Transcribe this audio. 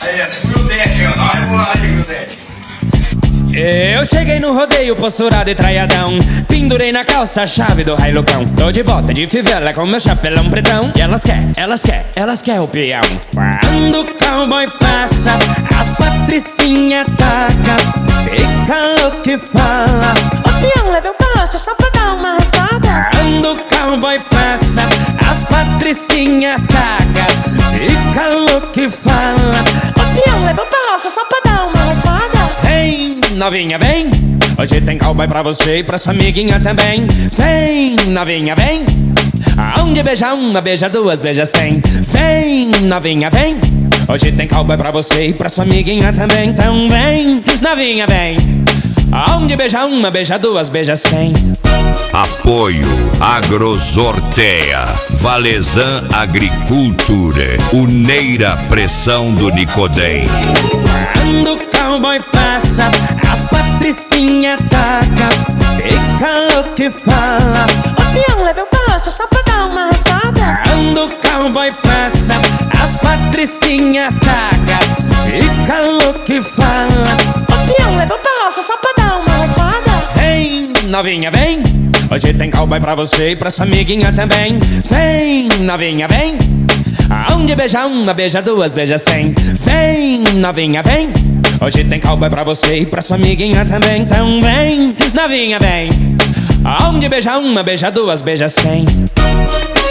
Aí, segura o dente, ó. Dá uma rebolada aí no dente. Eu cheguei no rodeio, posturado e traiadão. Pendurei na calça a chave do raio-lucão. Tô de bota de fivela com meu chapelão pretão. E elas quer o peão. Quando o cowboy passa, as patricinhas taca. Fica louco e fala: ô peão, leve o passo só pra dar uma rezada. Quando o cowboy passa, as patricinhas taca. Fica louco e fala: ô peão, leve o passo só pra dar uma rezada. Vem, novinha, vem. Hoje tem cowboy pra você e pra sua amiguinha também. Vem, novinha, vem. Aonde beija uma, beija duas, beija 100. Vem, novinha, vem. Hoje tem cowboy pra você e pra sua amiguinha também. Então vem, novinha, vem. Aonde beija uma, beija duas, beija 100. Apoio Agrosortea, Valesan Agriculture, Uneira Pressão do Nicodem. Quando o cowboy passa, as patricinhas taca. Fica louco e fala: ô peão, leve o passo só pra dar uma rezada. Quando o cowboy passa, as patricinhas taca. Fica louco e fala: ô peão, leve o passo só pra dar uma rezada. vem, novinha, vem. Hoje tem cowboy pra você e pra sua amiguinha também. Vem, novinha, vem. Aonde beija uma, beija duas, beija 100. Vem, novinha, vem. Hoje tem cowboy pra você e pra sua amiguinha também. Então vem, novinha, vem. Aonde beija uma, beija duas, beija 100.